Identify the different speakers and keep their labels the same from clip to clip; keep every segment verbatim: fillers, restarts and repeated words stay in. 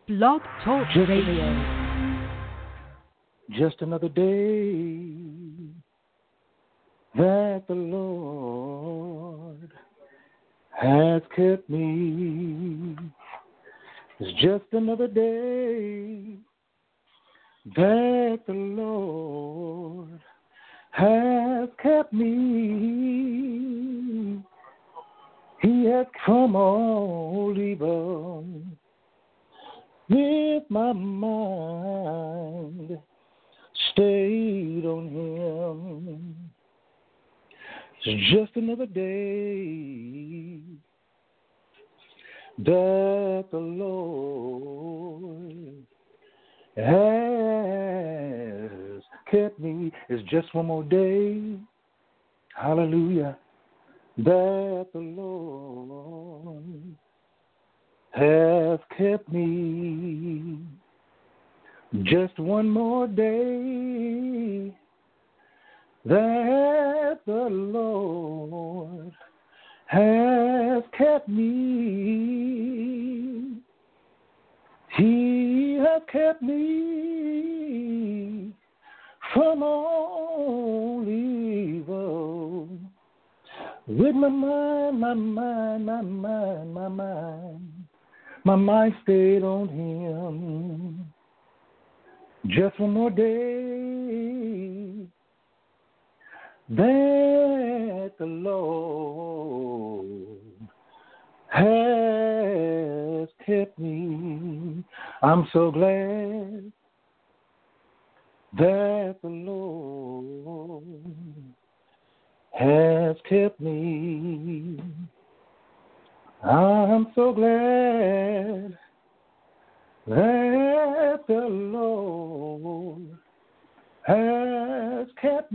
Speaker 1: Blog Talk
Speaker 2: Just
Speaker 1: Radio.
Speaker 2: Just another day that the Lord has kept me. It's just another day that the Lord has kept me. He has come all evil with my mind stayed on him. It's just another day that the Lord has kept me. It's just one more day, hallelujah, that the Lord has kept me. Just one more day that the Lord has kept me. He has kept me from all evil. With my mind, my mind, my mind, my mind, my mind stayed on him. Just one more day that the Lord has kept me. I'm so glad that the Lord has kept me. I'm so glad that the Lord has kept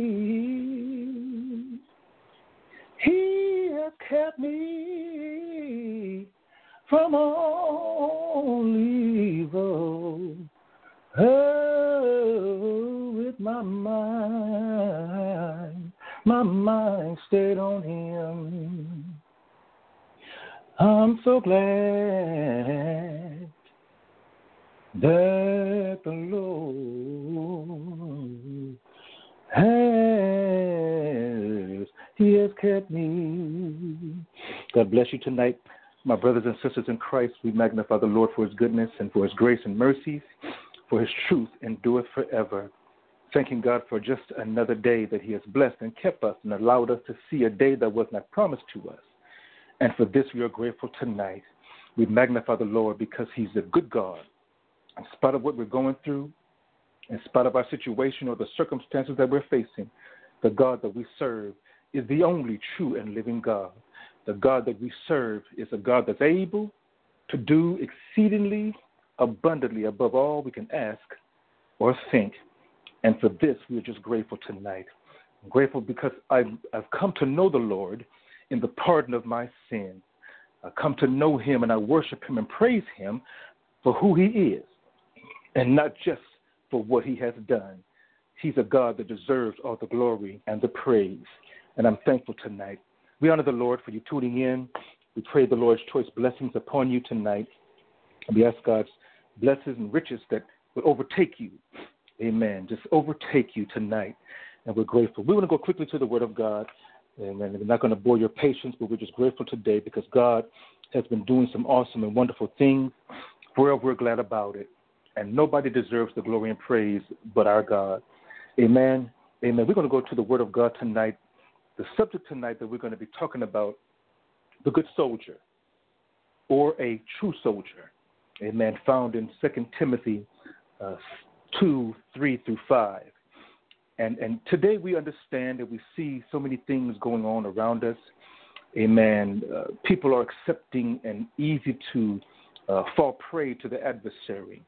Speaker 2: me. He has kept me from all evil. Oh, with my mind, my mind stayed on him. I'm so glad that the Lord has, he has kept me. God bless you tonight, my brothers and sisters in Christ. We magnify the Lord for his goodness and for his grace and mercies, for his truth endureth forever. Thanking God for just another day that he has blessed and kept us and allowed us to see a day that was not promised to us. And for this we are grateful tonight. We magnify the Lord because he's a good God. In spite of what we're going through, in spite of our situation or the circumstances that we're facing, the God that we serve is the only true and living God. The God that we serve is a God that's able to do exceedingly abundantly above all we can ask or think. And for this, we are just grateful tonight. I'm grateful because I've, I've come to know the Lord in the pardon of my sins. I come to know him and I worship him and praise him for who he is and not just for what he has done. He's a God that deserves all the glory and the praise. And I'm thankful tonight. We honor the Lord for you tuning in. We pray the Lord's choice blessings upon you tonight. And we ask God's blessings and riches that will overtake you. Amen. Just overtake you tonight. And we're grateful. We want to go quickly to the Word of God. Amen. We're not going to bore your patience, but we're just grateful today because God has been doing some awesome and wonderful things. Well, we're glad about it. And nobody deserves the glory and praise but our God. Amen. Amen. We're going to go to the Word of God tonight. The subject tonight that we're going to be talking about, the good soldier or a true soldier. Amen. Found in Second Timothy uh, two, three through five. And and today we understand that we see so many things going on around us. Amen. Uh, people are accepting and easy to uh, fall prey to the adversary.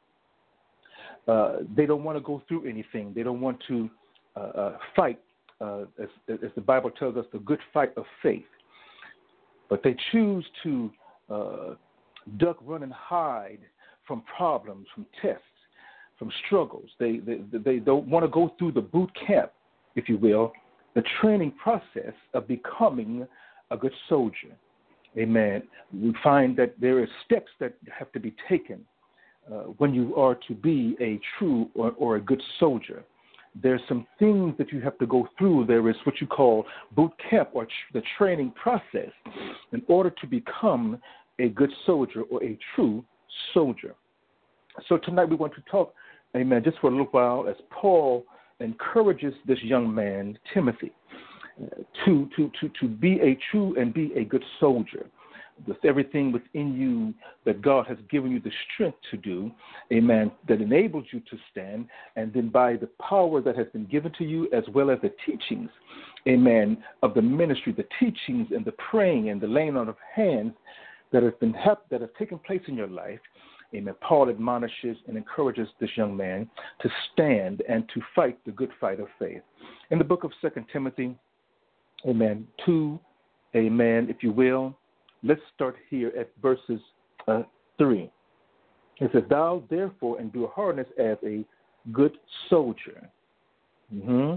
Speaker 2: Uh, they don't want to go through anything. They don't want to uh, uh, fight, uh, as, as the Bible tells us, the good fight of faith. But they choose to uh, duck, run, and hide from problems, from tests, from struggles. They, they, they don't want to go through the boot camp, if you will, the training process of becoming a good soldier. Amen. We find that there are steps that have to be taken uh, when you are to be a true or, or a good soldier, there's some things that you have to go through. There is what you call boot camp, or tr- the training process, in order to become a good soldier or a true soldier. So tonight we want to talk, amen, just for a little while, as Paul encourages this young man, Timothy, uh, to, to, to, to be a true and be a good soldier, with everything within you that God has given you the strength to do, amen, that enables you to stand, and then by the power that has been given to you, as well as the teachings, amen, of the ministry, the teachings and the praying and the laying on of hands that have been hap- that have taken place in your life, amen, Paul admonishes and encourages this young man to stand and to fight the good fight of faith. In the book of Second Timothy, amen, two, amen, if you will, let's start here at verses uh, three. It says, "Thou therefore endure hardness as a good soldier. Mm-hmm.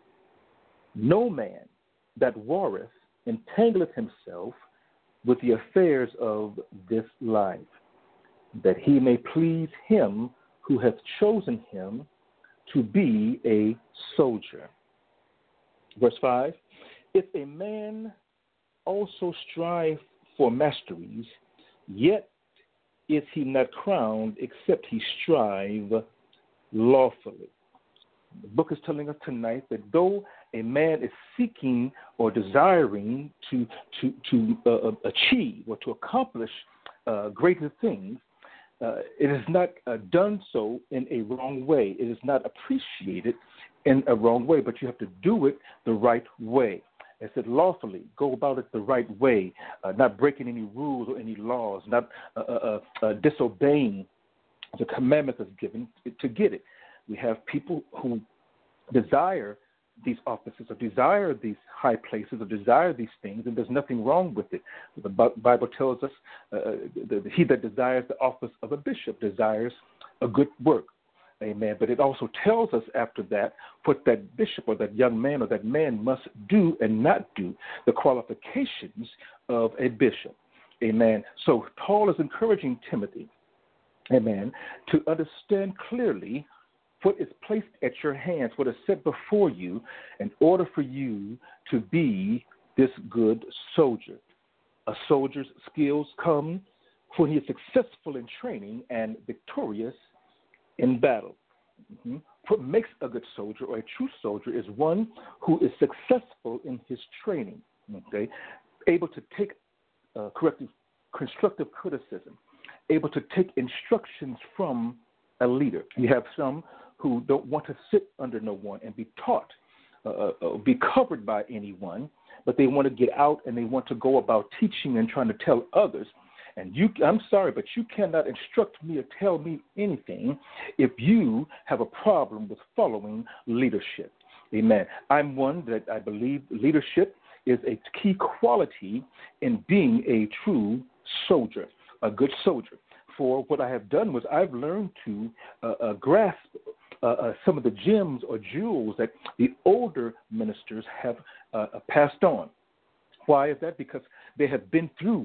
Speaker 2: No man that warreth entangleth himself with the affairs of this life, that he may please him who hath chosen him to be a soldier." Verse five, "If a man also strive for masteries, yet is he not crowned except he strive lawfully." The book is telling us tonight that though a man is seeking or desiring to to to uh, achieve or to accomplish uh, greater things, uh, it is not uh, done so in a wrong way. It is not appreciated in a wrong way, but you have to do it the right way. It said lawfully, go about it the right way, uh, not breaking any rules or any laws, not uh, uh, uh, disobeying the commandments that's given to get it. We have people who desire these offices or desire these high places or desire these things, and there's nothing wrong with it. The Bible tells us uh, that he that desires the office of a bishop desires a good work. Amen. But it also tells us after that what that bishop or that young man or that man must do and not do, the qualifications of a bishop. Amen. So Paul is encouraging Timothy, amen, to understand clearly what is placed at your hands, what is set before you, in order for you to be this good soldier. A soldier's skills come when he is successful in training and victorious in battle. Mm-hmm. What makes a good soldier or a true soldier is one who is successful in his training, okay, able to take uh, corrective, constructive criticism, able to take instructions from a leader. You have some who don't want to sit under no one and be taught, uh, uh, be covered by anyone, but they want to get out and they want to go about teaching and trying to tell others. And you, I'm sorry, but you cannot instruct me or tell me anything if you have a problem with following leadership. Amen. I'm one that I believe leadership is a key quality in being a true soldier, a good soldier. For what I have done was I've learned to uh, uh, grasp uh, uh, some of the gems or jewels that the older ministers have uh, passed on. Why is that? Because they have been through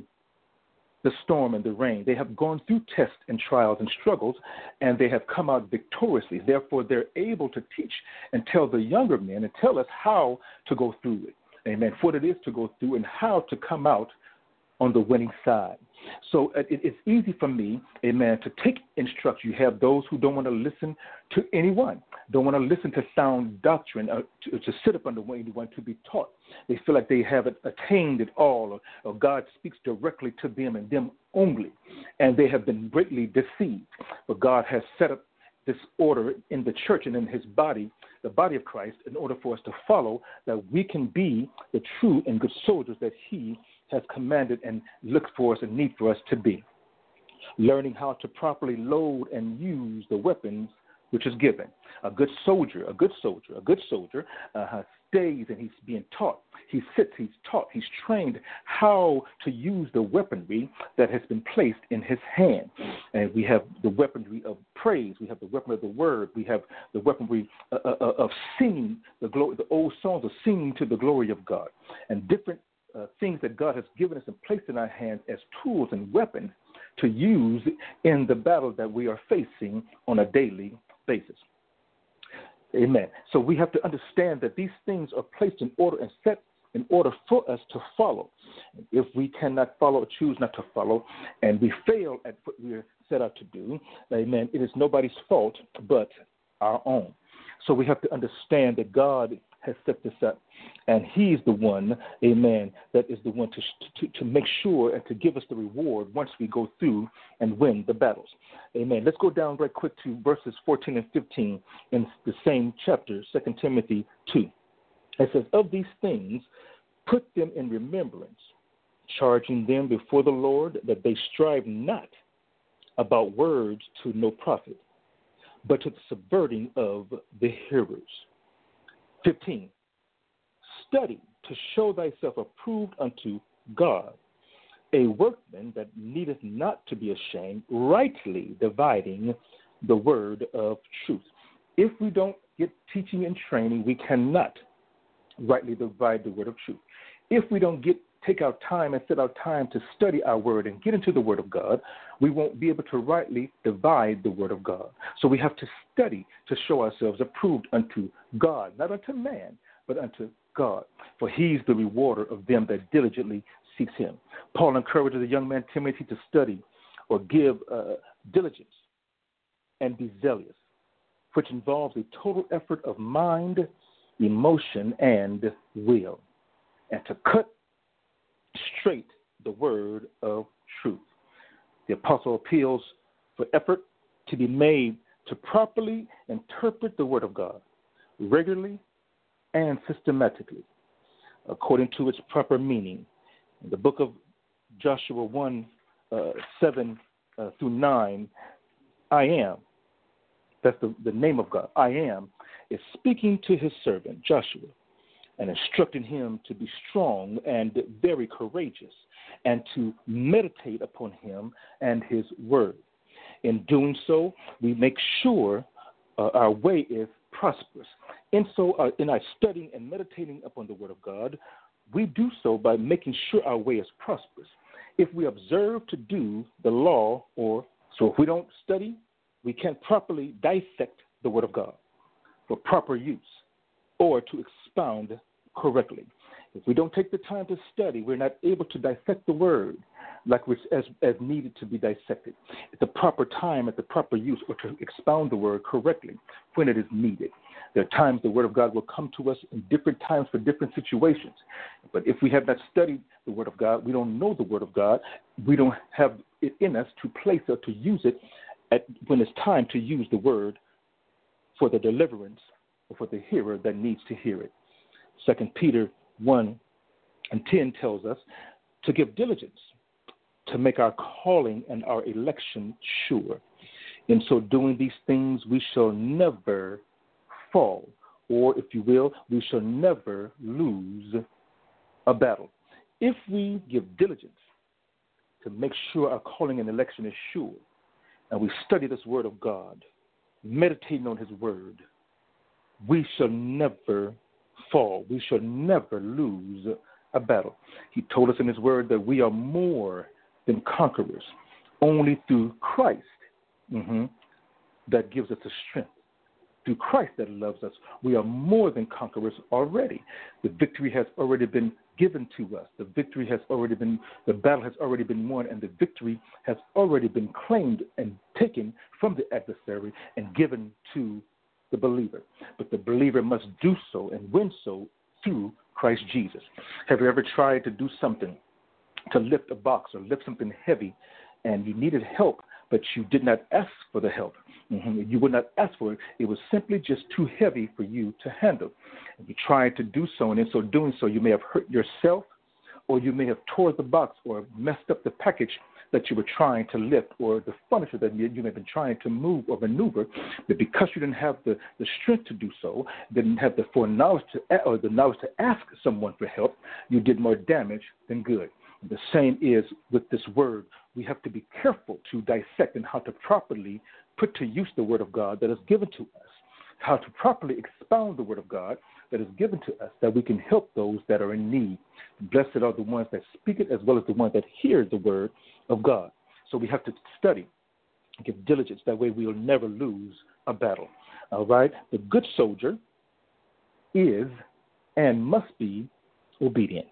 Speaker 2: the storm and the rain. They have gone through tests and trials and struggles, and they have come out victoriously. Therefore, they're able to teach and tell the younger men and tell us how to go through it. Amen. What it is to go through and how to come out on the winning side. So it, it's easy for me, amen, to take instruction. You have those who don't want to listen to anyone, don't want to listen to sound doctrine, uh, to, to sit up under anyone to be taught. They feel like they haven't attained it all, or, or God speaks directly to them and them only, and they have been greatly deceived. But God has set up this order in the church and in his body, the body of Christ, in order for us to follow, that we can be the true and good soldiers that he has commanded and looked for us and need for us to be. Learning how to properly load and use the weapons which is given. A good soldier, a good soldier, a good soldier uh, stays and he's being taught. He sits, he's taught, he's trained how to use the weaponry that has been placed in his hand. And we have the weaponry of praise. We have the weaponry of the word. We have the weaponry uh, uh, of singing, the, glory, the old songs of singing to the glory of God. And different uh, things that God has given us and placed in our hands as tools and weapons to use in the battle that we are facing on a daily basis. Amen. So we have to understand that these things are placed in order and set in order for us to follow. If we cannot follow or choose not to follow, and we fail at what we are set out to do, amen, it is nobody's fault but our own. So we have to understand that God has set this up, and he's the one, amen, that is the one to, to, to make sure and to give us the reward once we go through and win the battles. Amen. Let's go down right quick to verses fourteen and fifteen in the same chapter, Second Timothy two. It says, of these things, put them in remembrance, charging them before the Lord that they strive not about words to no profit, but to the subverting of the hearers. fifteen. Study to show thyself approved unto God, a workman that needeth not to be ashamed, rightly dividing the word of truth. If we don't get teaching and training, we cannot rightly divide the word of truth. If we don't get take our time and set our time to study our word and get into the word of God, we won't be able to rightly divide the word of God. So we have to study to show ourselves approved unto God, not unto man, but unto God. For he's the rewarder of them that diligently seeks him. Paul encourages the young man Timothy to study or give uh, diligence and be zealous, which involves a total effort of mind, emotion, and will, and to cut straight the word of truth. The apostle appeals for effort to be made to properly interpret the word of God regularly and systematically according to its proper meaning. In the book of Joshua one, uh, seven uh, through nine, I am, that's the, the name of God, I am, is speaking to his servant Joshua and instructing him to be strong and very courageous and to meditate upon him and his word. In doing so, we make sure uh, our way is prosperous. And so uh, in our studying and meditating upon the word of God, we do so by making sure our way is prosperous. If we observe to do the law, or so if we don't study, we can't properly dissect the word of God for proper use or to expound correctly. If we don't take the time to study, we're not able to dissect the word like which as, as needed to be dissected at the proper time, at the proper use, or to expound the word correctly when it is needed. There are times the word of God will come to us in different times for different situations. But if we have not studied the word of God, we don't know the word of God, we don't have it in us to place or to use it at when it's time to use the word for the deliverance or for the hearer that needs to hear it. Second Peter one and ten tells us to give diligence to make our calling and our election sure. In so doing these things, we shall never fall, or if you will, we shall never lose a battle. If we give diligence to make sure our calling and election is sure, and we study this word of God, meditating on his word, we shall never fall. We shall never lose a battle. He told us in his word that we are more than conquerors, only through Christ mm-hmm, that gives us the strength. Through Christ that loves us, we are more than conquerors already. The victory has already been given to us. The victory has already been, the battle has already been won, and the victory has already been claimed and taken from the adversary and given to the believer. But the believer must do so and win so through Christ Jesus. Have you ever tried to do something, to lift a box or lift something heavy, and you needed help, but you did not ask for the help? Mm-hmm. You would not ask for it. It was simply just too heavy for you to handle. And you tried to do so, and in so doing so, you may have hurt yourself, or you may have tore the box or messed up the package that you were trying to lift, or the furniture that you, you may have been trying to move or maneuver. But because you didn't have the, the strength to do so, didn't have the foreknowledge to, or the knowledge to ask someone for help, you did more damage than good. The same is with this word. We have to be careful to dissect and how to properly put to use the word of God that is given to us, how to properly expound the word of God that is given to us, that we can help those that are in need. Blessed are the ones that speak it as well as the ones that hear the word of God. So we have to study, give diligence. That way we will never lose a battle. All right? The good soldier is and must be obedient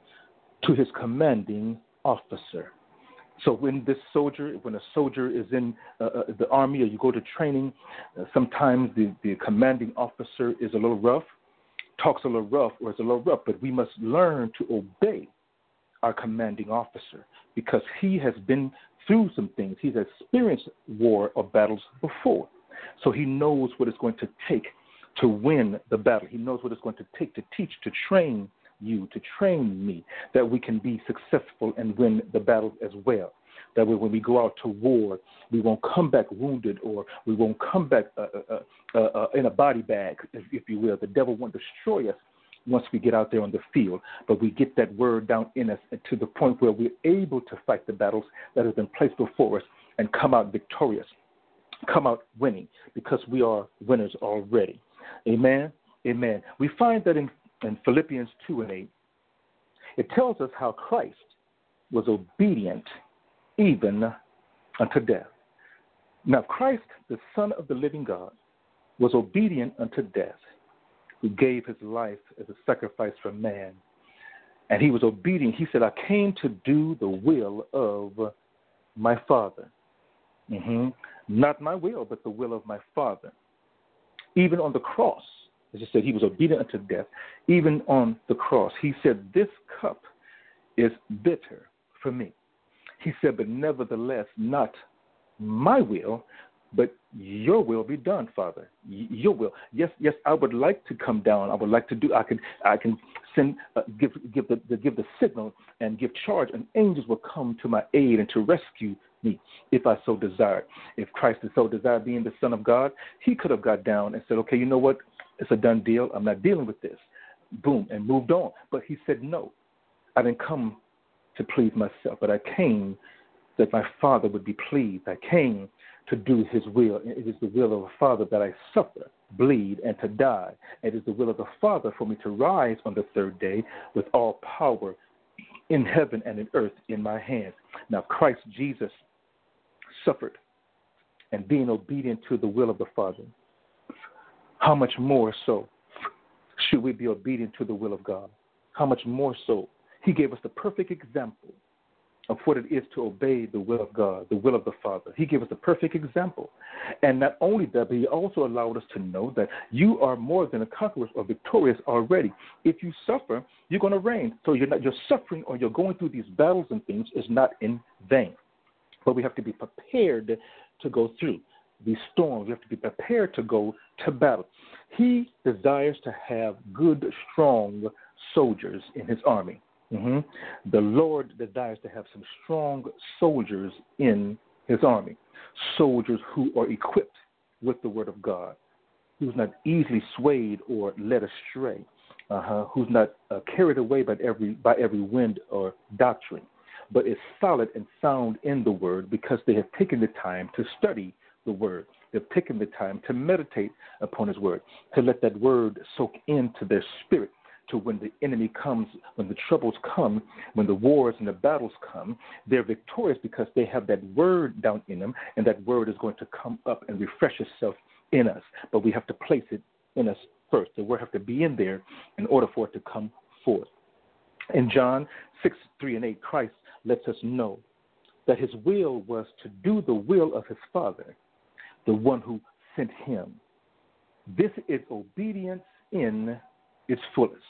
Speaker 2: to his commanding officer. So when this soldier, when a soldier is in uh, uh, the army or you go to training, uh, sometimes the, the commanding officer is a little rough, talks a little rough, or is a little rough, but we must learn to obey our commanding officer because he has been through some things. He's experienced war or battles before. So he knows what it's going to take to win the battle. He knows what it's going to take to teach, to train you, to train me, that we can be successful and win the battle as well. That way when we go out to war, we won't come back wounded or we won't come back uh, uh, uh, uh, in a body bag, if, if you will. The devil won't destroy us once we get out there on the field, but we get that word down in us to the point where we're able to fight the battles that have been placed before us and come out victorious, come out winning, because we are winners already. Amen? Amen. We find that in In Philippians two and eight, it tells us how Christ was obedient even unto death. Now, Christ, the Son of the living God, was obedient unto death, who gave his life as a sacrifice for man. And he was obedient. He said, I came to do the will of my Father. Mm-hmm. Not my will, but the will of my Father. Even on the cross, as I said, he was obedient unto death. Even on the cross, he said, this cup is bitter for me. He said, but nevertheless, not my will, but your will be done, Father. Your will. Yes, yes, I would like to come down. I would like to do, I can I can send, uh, give give the, the give the signal and give charge, and angels will come to my aid and to rescue me if I so desired. If Christ is so desired, being the Son of God, he could have got down and said, okay, you know what? It's a done deal. I'm not dealing with this. Boom, and moved on. But he said, no, I didn't come to please myself, but I came that my Father would be pleased. I came to do his will. It is the will of the Father that I suffer, bleed, and to die. It is the will of the Father for me to rise on the third day with all power in heaven and in earth in my hands. Now, Christ Jesus suffered and being obedient to the will of the Father. How much more so should we be obedient to the will of God? How much more so? He gave us the perfect example of what it is to obey the will of God, the will of the Father. He gave us the perfect example. And not only that, but he also allowed us to know that you are more than a conqueror or victorious already. If you suffer, you're going to reign. So you're not, your suffering or you're going through these battles and things is not in vain. But we have to be prepared to go through these storms. We have to be prepared to go to battle. He desires to have good, strong soldiers in his army. Mm-hmm. The Lord desires to have some strong soldiers in his army, soldiers who are equipped with the word of God, who's not easily swayed or led astray, uh-huh, who's not uh, carried away by every by every wind or doctrine, but is solid and sound in the word because they have taken the time to study the word. They've taken the time to meditate upon his word, to let that word soak into their spirit, to when the enemy comes, when the troubles come, when the wars and the battles come, they're victorious because they have that word down in them, and that word is going to come up and refresh itself in us. But we have to place it in us first. The word has to be in there in order for it to come forth. In John six, three and eight, Christ lets us know that his will was to do the will of his Father, the one who sent him. This is obedience in its fullest.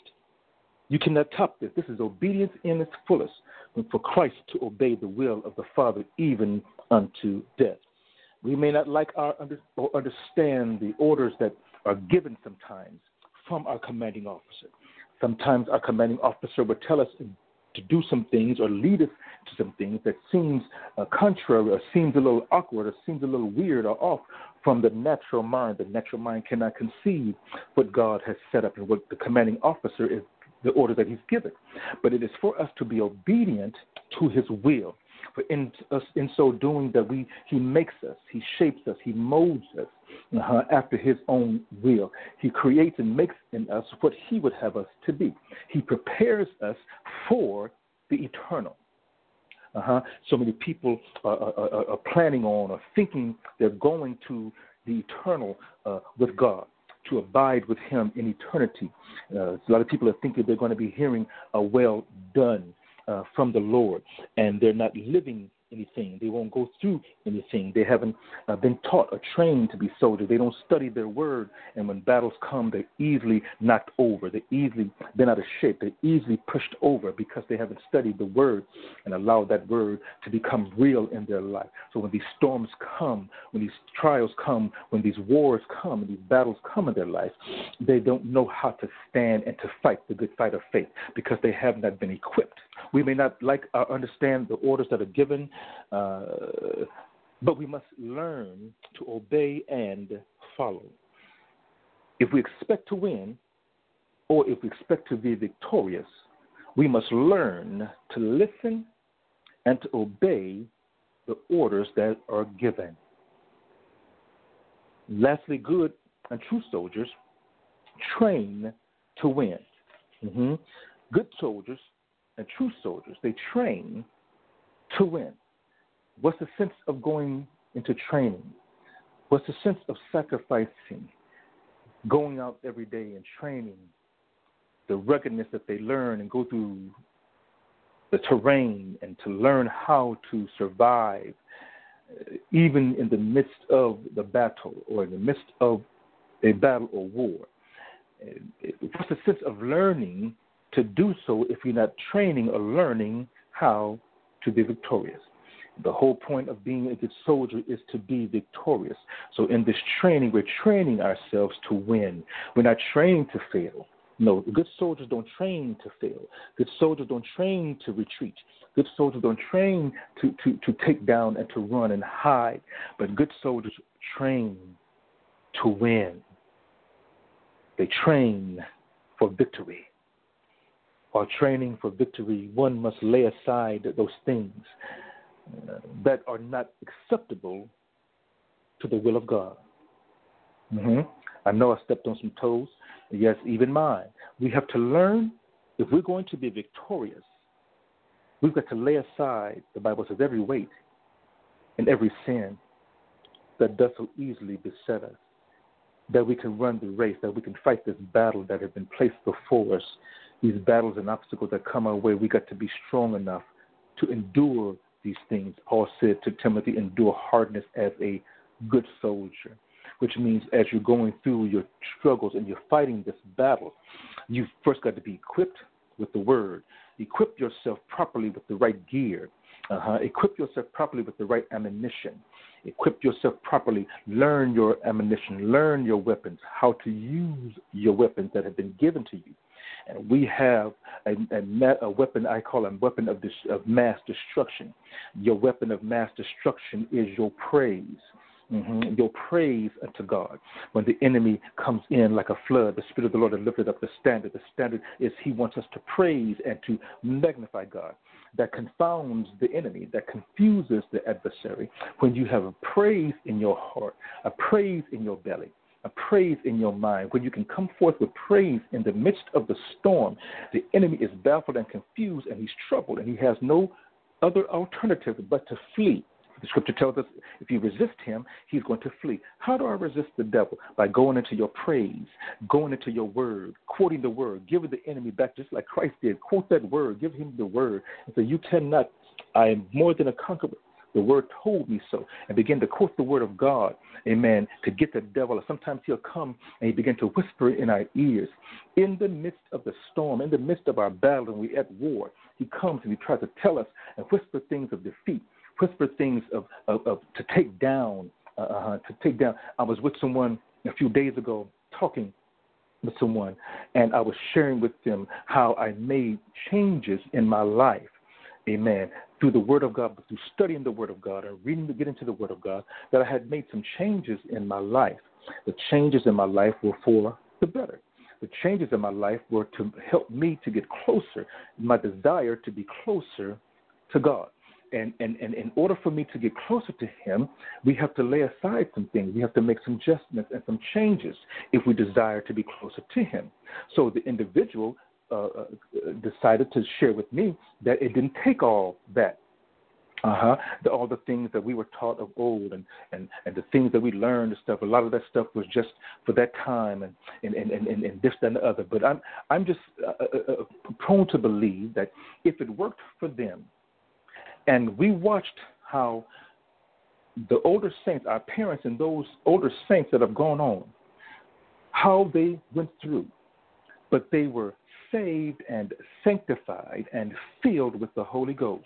Speaker 2: You cannot top this. This is obedience in its fullest, for Christ to obey the will of the Father even unto death. We may not like our under, or understand the orders that are given sometimes from our commanding officer. Sometimes our commanding officer will tell us to do some things or lead us to some things that seems uh, contrary or seems a little awkward or seems a little weird or off from the natural mind. The natural mind cannot conceive what God has set up and what the commanding officer is, the order that he's given. But it is for us to be obedient to his will. For in us, in so doing, that we he makes us, he shapes us, he molds us uh, after his own will. He creates and makes in us what he would have us to be. He prepares us for the eternal. Uh-huh. So many people are, are, are planning on or thinking they're going to the eternal uh, with God, to abide with him in eternity. Uh, a lot of people are thinking they're going to be hearing a well done uh, from the Lord, and they're not living anything. They won't go through anything. They haven't uh, been taught or trained to be soldiers. They don't study their word, and when battles come, they're easily knocked over. They're easily been out of shape. They're easily pushed over because they haven't studied the word and allowed that word to become real in their life. So when these storms come, when these trials come, when these wars come, and these battles come in their life, they don't know how to stand and to fight the good fight of faith because they have not been equipped. We may not like or understand the orders that are given, uh, but we must learn to obey and follow. If we expect to win, or if we expect to be victorious, we must learn to listen and to obey the orders that are given. Lastly, good and true soldiers train to win. Mm-hmm. Good soldiers and true soldiers, they train to win. What's the sense of going into training? What's the sense of sacrificing, going out every day and training, the ruggedness that they learn and go through the terrain and to learn how to survive, uh, even in the midst of the battle or in the midst of a battle or war? What's the sense of learning to do so if you're not training or learning how to be victorious? The whole point of being a good soldier is to be victorious. So in this training, we're training ourselves to win. We're not trained to fail. No, good soldiers don't train to fail. Good soldiers don't train to retreat. Good soldiers don't train to, to, to take down and to run and hide. But good soldiers train to win. They train for victory. While training for victory, one must lay aside those things uh, that are not acceptable to the will of God. Mm-hmm. I know I stepped on some toes. Yes, even mine. We have to learn, if we're going to be victorious, we've got to lay aside, the Bible says, every weight and every sin that does so easily beset us, that we can run the race, that we can fight this battle that has been placed before us. These battles and obstacles that come our way, we got to be strong enough to endure these things. Paul said to Timothy, endure hardness as a good soldier, which means as you're going through your struggles and you're fighting this battle, you've first got to be equipped with the word. Equip yourself properly with the right gear. Uh-huh. Equip yourself properly with the right ammunition. Equip yourself properly. Learn your ammunition. Learn your weapons, how to use your weapons that have been given to you. And we have a, a, a weapon, I call a weapon of, dis, of mass destruction. Your weapon of mass destruction is your praise. Mm-hmm. Your praise unto God. When the enemy comes in like a flood, the Spirit of the Lord has lifted up the standard. The standard is he wants us to praise and to magnify God. That confounds the enemy, that confuses the adversary. When you have a praise in your heart, a praise in your belly, a praise in your mind, when you can come forth with praise in the midst of the storm, the enemy is baffled and confused, and he's troubled, and he has no other alternative but to flee. The scripture tells us if you resist him, he's going to flee. How do I resist the devil? By going into your praise, going into your word, quoting the word, giving the enemy back just like Christ did. Quote that word, give him the word, and say, you cannot, I am more than a conqueror. The word told me so. And begin to quote the word of God, amen, to get the devil. Sometimes he'll come and he begin to whisper in our ears. In the midst of the storm, in the midst of our battle, and we're at war, he comes and he tries to tell us and whisper things of defeat. Whisper things of, of, of to take down, uh, to take down. I was with someone a few days ago talking with someone, and I was sharing with them how I made changes in my life, amen, through the Word of God, but through studying the Word of God and reading to get into the Word of God, that I had made some changes in my life. The changes in my life were for the better. The changes in my life were to help me to get closer, my desire to be closer to God. And, and, and in order for me to get closer to him, we have to lay aside some things. We have to make some adjustments and some changes if we desire to be closer to him. So the individual uh, decided to share with me that it didn't take all that Uh-huh. The, all the things that we were taught of old and, and, and the things that we learned and stuff, a lot of that stuff was just for that time and, and, and, and, and this, that, and the other. But I'm, I'm just uh, uh, uh, prone to believe that if it worked for them and we watched how the older saints, our parents and those older saints that have gone on, how they went through, but they were saved and sanctified and filled with the Holy Ghost.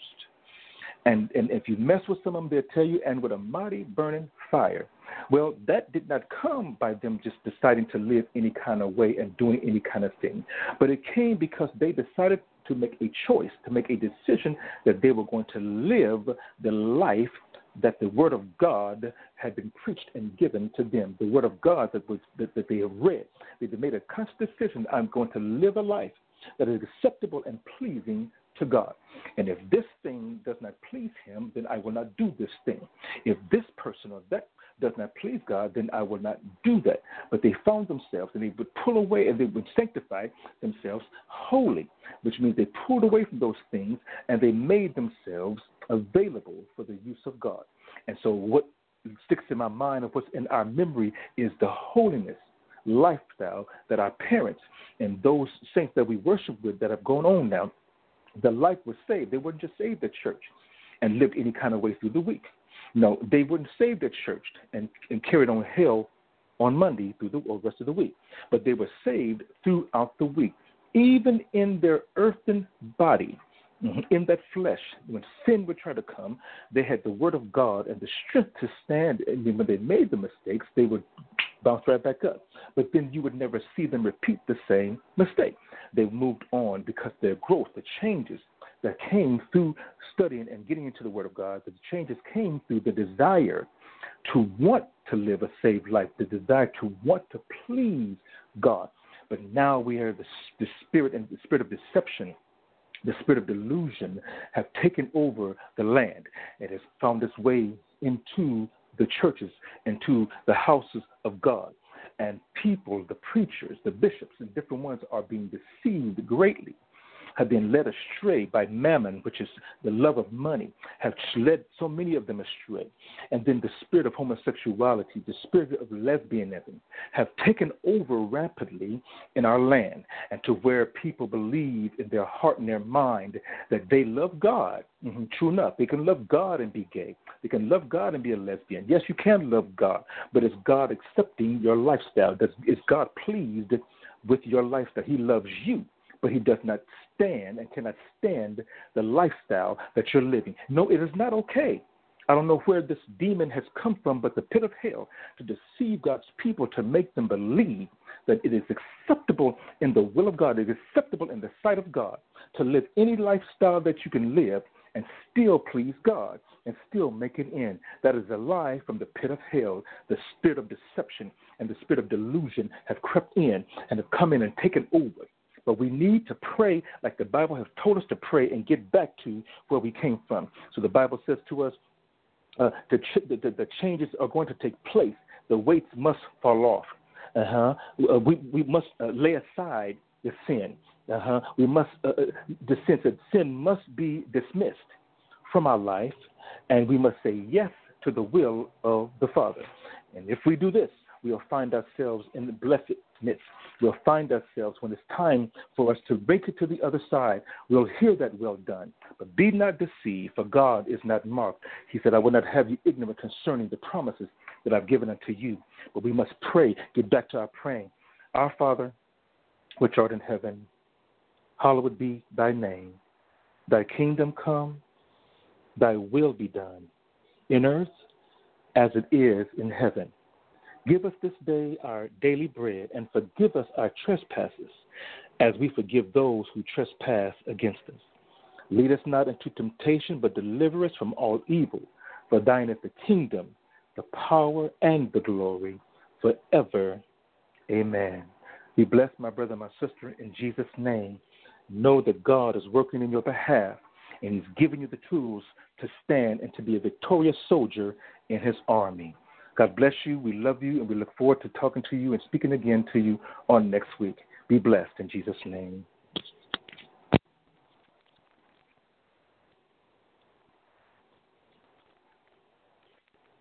Speaker 2: And, and if you mess with some of them, they'll tell you, and with a mighty burning fire. Well, that did not come by them just deciding to live any kind of way and doing any kind of thing. But it came because they decided to make a choice, to make a decision that they were going to live the life that the Word of God had been preached and given to them, the Word of God that, was, that, that they have read. They made a conscious decision, I'm going to live a life that is acceptable and pleasing to God. And if this thing does not please him, then I will not do this thing. If this person or that does not please God, then I will not do that. But they found themselves, and they would pull away, and they would sanctify themselves holy, which means they pulled away from those things, and they made themselves available for the use of God. And so what sticks in my mind of what's in our memory is the holiness lifestyle that our parents and those saints that we worship with that have gone on now, the life was saved. They weren't just saved at church and lived any kind of way through the week. No, they weren't saved at church and, and carried on hell on Monday through the or rest of the week. But they were saved throughout the week, even in their earthen body, in that flesh. When sin would try to come, they had the Word of God and the strength to stand. And when they made the mistakes, they would bounce right back up. But then you would never see them repeat the same mistake. They moved on because their growth, the changes that came through studying and getting into the Word of God, the changes came through the desire to want to live a saved life, the desire to want to please God. But now we have the, the spirit and the spirit of deception, the spirit of delusion have taken over the land. It has found its way into the churches, into the houses of God. And people, the preachers, the bishops, and different ones are being deceived greatly, have been led astray by mammon, which is the love of money, have led so many of them astray. And then the spirit of homosexuality, the spirit of lesbianism have taken over rapidly in our land, and to where people believe in their heart and their mind that they love God. Mm-hmm, true enough, they can love God and be gay. They can love God and be a lesbian. Yes, you can love God, but is God accepting your lifestyle? Does, is God pleased with your lifestyle? He loves you, but he does not stand and cannot stand the lifestyle that you're living. No, it is not okay. I don't know where this demon has come from, but the pit of hell, to deceive God's people, to make them believe that it is acceptable in the will of God, it is acceptable in the sight of God, to live any lifestyle that you can live and still please God and still make it in. That is a lie from the pit of hell. The spirit of deception and the spirit of delusion have crept in and have come in and taken over. But we need to pray like the Bible has told us to pray and get back to where we came from. So the Bible says to us, uh, the, ch- the, the changes are going to take place. The weights must fall off. Uh-huh. Uh, we, we must uh, lay aside the sin. Uh-huh. We must, uh, the sense that sin must be dismissed from our life, and we must say yes to the will of the Father. And if we do this, we'll find ourselves in the blessedness. We'll find ourselves when it's time for us to make it to the other side. We'll hear that well done. But be not deceived, for God is not mocked. He said, I will not have you ignorant concerning the promises that I've given unto you. But we must pray, get back to our praying. Our Father, which art in heaven, hallowed be thy name. Thy kingdom come, thy will be done, in earth as it is in heaven. Give us this day our daily bread, and forgive us our trespasses, as we forgive those who trespass against us. Lead us not into temptation, but deliver us from all evil. For thine is the kingdom, the power, and the glory, forever. Amen. Be blessed, my brother, my sister, in Jesus' name. Know that God is working in your behalf, and he's giving you the tools to stand and to be a victorious soldier in his army. God bless you. We love you, and we look forward to talking to you and speaking again to you on next week. Be blessed in Jesus' name.